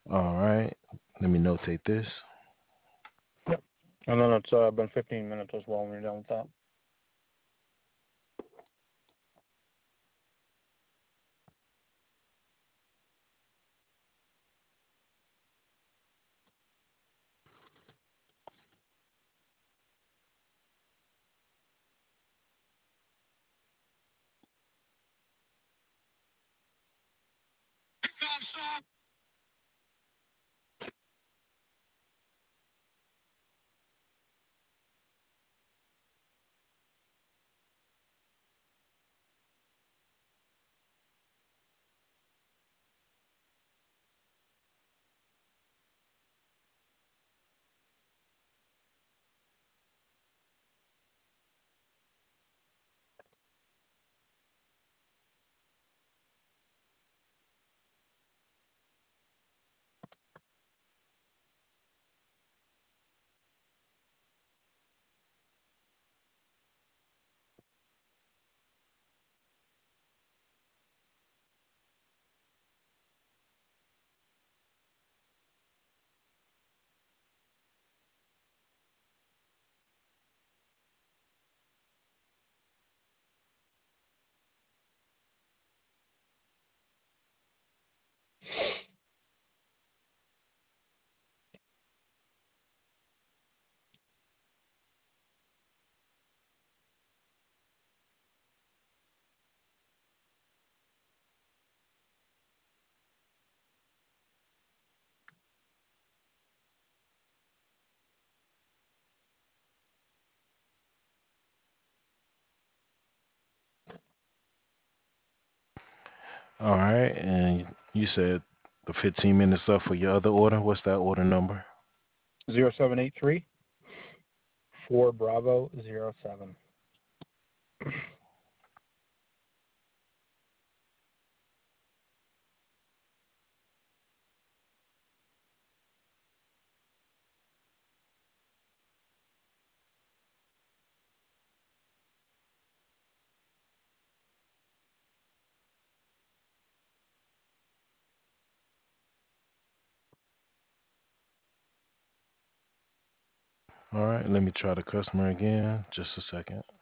All right. Let me notate this. Yep. And then it's been 15 minutes as well when you're done with that. All right. And you said the 15 minutes up for your other order. What's that order number? 0783 4 Bravo 07. All right. Let me try the customer again. Just a second.